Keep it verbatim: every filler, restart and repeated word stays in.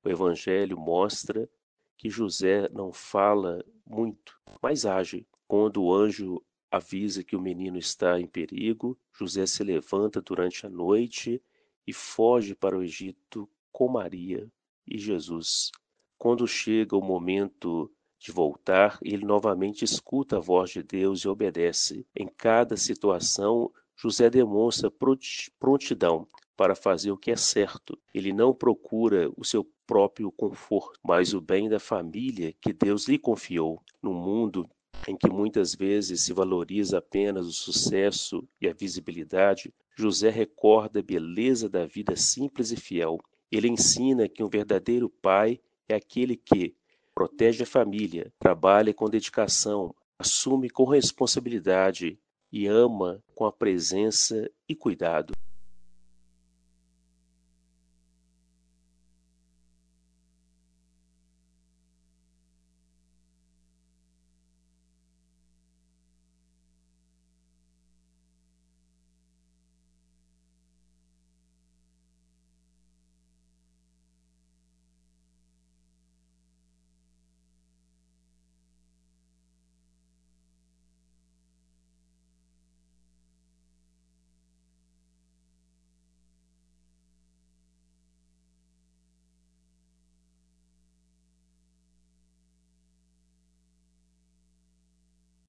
O Evangelho mostra que José não fala muito, mas age. Quando o anjo avisa que o menino está em perigo, José se levanta durante a noite e foge para o Egito com Maria e Jesus. Quando chega o momento de voltar, ele novamente escuta a voz de Deus e obedece. Em cada situação, José demonstra prontidão para fazer o que é certo. Ele não procura o seu próprio conforto, mas o bem da família que Deus lhe confiou. No mundo em que muitas vezes se valoriza apenas o sucesso e a visibilidade, José recorda a beleza da vida simples e fiel. Ele ensina que um verdadeiro pai é aquele que protege a família, trabalha com dedicação, assume com responsabilidade e ama com a presença e cuidado.